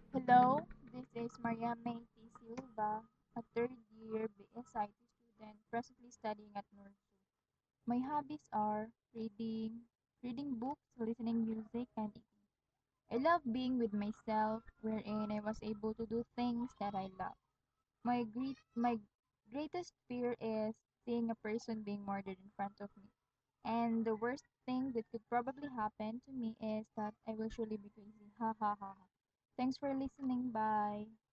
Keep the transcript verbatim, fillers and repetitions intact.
Hello, this is Mariame T. Silva, a third year B S I T student presently studying at NURSU. My hobbies are reading, reading books, listening music, and eating. I love being with myself, wherein I was able to do things that I love. My great, my greatest fear is seeing a person being murdered in front of me. And the worst thing that could probably happen to me is that I will surely be crazy. Ha ha ha ha. Thanks for listening. Bye.